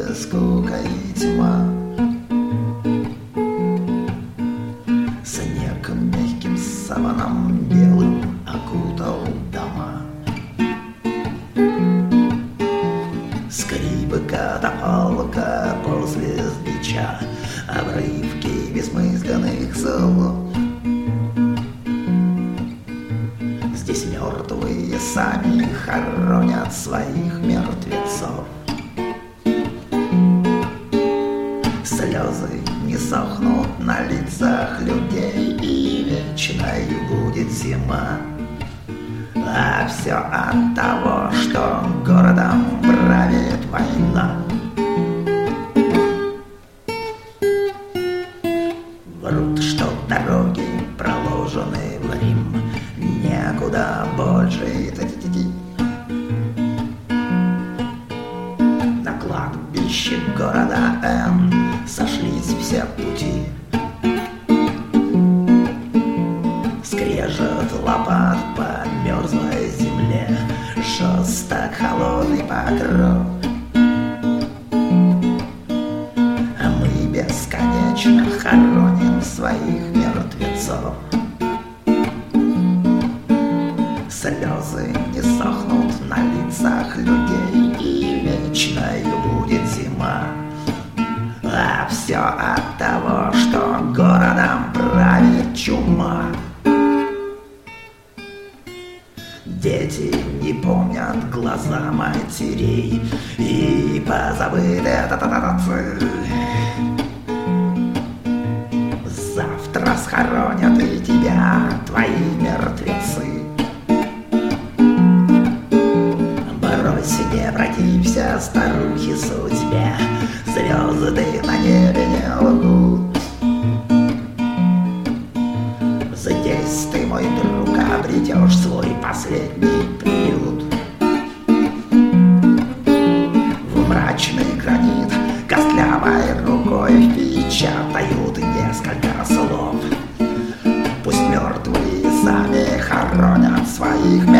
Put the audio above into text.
скука и тьма. Снег мягким саваном белым окутал дома. Скрипы катафалка после сбича, обрывки бессмысленных слов. Здесь мертвые сами хоронят своих мертвецов. Слезы не сохнут на лицах людей, и вечной будет зима. А все от того, что городом правит война. Врут, что дороги проложены в Рим, некуда больше идти. На кладбище города Н сошлись все пути. Скрежет лопат по мерзлой земле, жесток холодный покров. А мы бесконечно хороним своих мертвецов. Слезы не сохнут на лицах людей, и вечной будет зима. А все от того, что городом правит чума. Дети не помнят глаза матерей и позабыты отцы. Завтра схоронят и тебя твои мертвецы. Брось, не протився старухе судьбе, звезды на небе не лгут. Здесь ты, мой друг, обретешь свой последний приют. В мрачный гранит костлявой рукой впечатают несколько слов. Пусть мертвые сами хоронят своих мертвецов.